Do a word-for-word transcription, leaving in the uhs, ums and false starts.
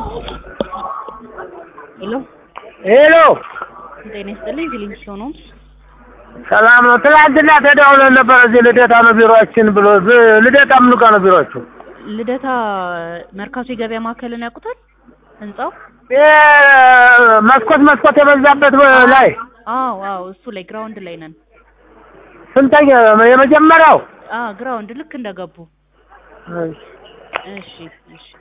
ሄሎ ሄሎ ጤና ይስጥልኝ ፊሊንግስቶን ነው ሰላም ነው ትላንትና ተደውለን ነበር እዚህ ልደታ ነው ቢሮአችን ብሎ ልደታ ምን ጋር ነው ቢሮአችሁ ልደታ መርካቶ የገበያ ማዕከልን ያውቁታል ህንጻው መስኮት መስኮት የበዛበት ላይ አዎ አዎ እሱ ላይ ግራውንድ ላይ ነን ስንተኛ የመጀመሪያው አዎ ግራውንድ ልክ እንደገቡ እሺ እሺ